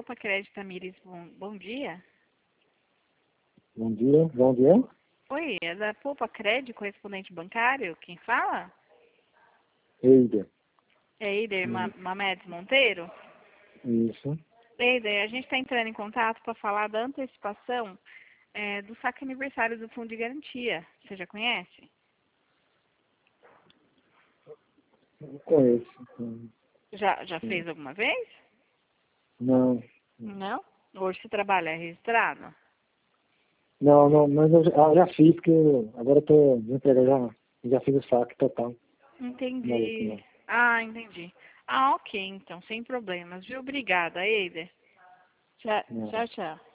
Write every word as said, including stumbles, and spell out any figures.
Poupa Crédito Tamires, bom, bom dia. Bom dia, bom dia. Oi, é da Poupa Crédito, correspondente bancário? Quem fala? Eider. É Eider Ma- Mamedes Monteiro? Isso. Eider, a gente está entrando em contato para falar da antecipação é, do saque aniversário do Fundo de Garantia. Você já conhece? Não conheço. Já, já fez alguma vez? Não. Não? Hoje você trabalha registrado? Não, não, mas eu já, ah, já fiz, que eu- agora eu tô desempregado, já, já fiz o saque total. Maluco, Entendi. não. Ah, entendi. Ah, ok, então, sem problemas, viu? Obrigada, Eider. Tchau, Não. tchau, tchau.